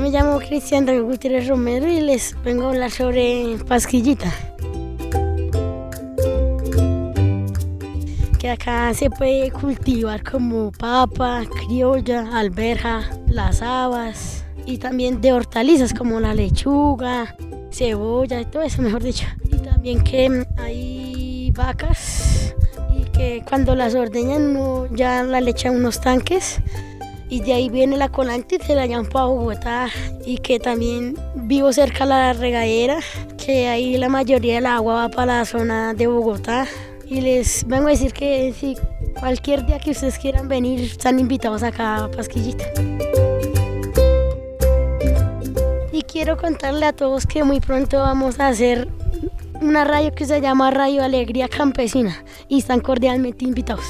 me llamo Cristian Rey Gutiérrez Romero y les vengo a hablar sobre Pasquillita. Que acá se puede cultivar como papa, criolla, alberja, las habas y también de hortalizas como la lechuga, cebolla y todo eso, mejor dicho. Y también que hay vacas y que cuando las ordeñan uno ya la le echan unos tanques y de ahí viene la colante y se la llevan para Bogotá. Y que también vivo cerca de la regadera, que ahí la mayoría del agua va para la zona de Bogotá. Y les vengo a decir que si cualquier día que ustedes quieran venir, están invitados acá a Pasquillita. Y quiero contarle a todos que muy pronto vamos a hacer una radio que se llama Radio Alegría Campesina y están cordialmente invitados.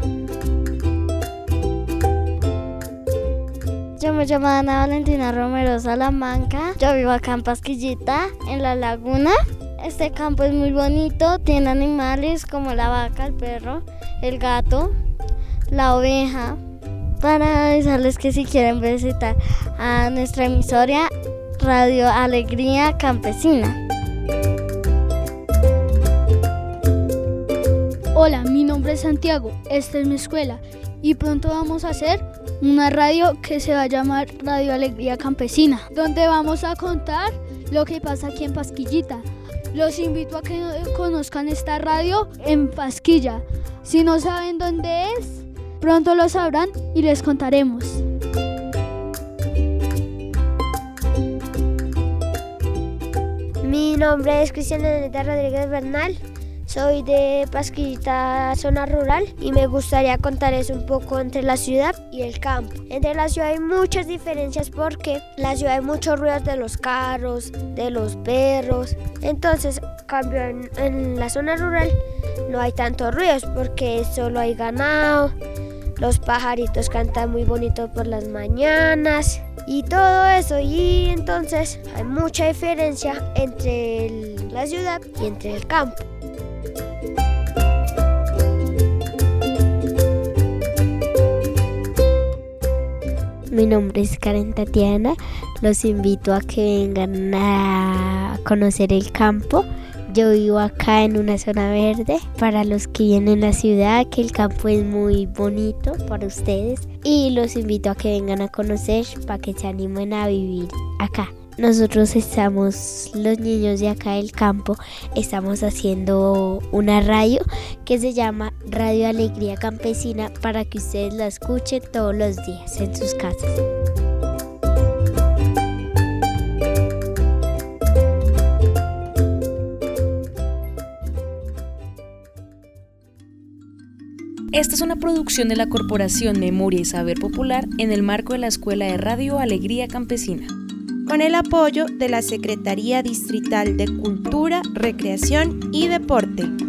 Yo me llamo Ana Valentina Romero Salamanca, yo vivo acá en Pasquillita, en la laguna. Este campo es muy bonito, tiene animales como la vaca, el perro, el gato, la oveja. Para avisarles que si quieren visitar a nuestra emisora Radio Alegría Campesina. Hola, mi nombre es Santiago, esta es mi escuela y pronto vamos a hacer una radio que se va a llamar Radio Alegría Campesina, donde vamos a contar lo que pasa aquí en Pasquillita. Los invito a que conozcan esta radio en Pasquilla. Si no saben dónde es, pronto lo sabrán y les contaremos. Mi nombre es Cristiana Aneta Rodríguez Bernal. Soy de Pasquillita, zona rural, y me gustaría contarles un poco entre la ciudad y el campo. Entre la ciudad hay muchas diferencias porque en la ciudad hay muchos ruidos de los carros, de los perros. Entonces, cambio en la zona rural no hay tantos ruidos porque solo hay ganado, los pajaritos cantan muy bonito por las mañanas y todo eso. Y entonces hay mucha diferencia entre la ciudad y entre el campo. Mi nombre es Karen Tatiana, los invito a que vengan a conocer el campo. Yo vivo acá en una zona verde. Para los que vienen a la ciudad, que el campo es muy bonito para ustedes y los invito a que vengan a conocer para que se animen a vivir acá. Nosotros estamos, los niños de acá del campo, estamos haciendo una radio que se llama Radio Alegría Campesina para que ustedes la escuchen todos los días en sus casas. Esta es una producción de la Corporación Memoria y Saber Popular en el marco de la Escuela de Radio Alegría Campesina, con el apoyo de la Secretaría Distrital de Cultura, Recreación y Deporte.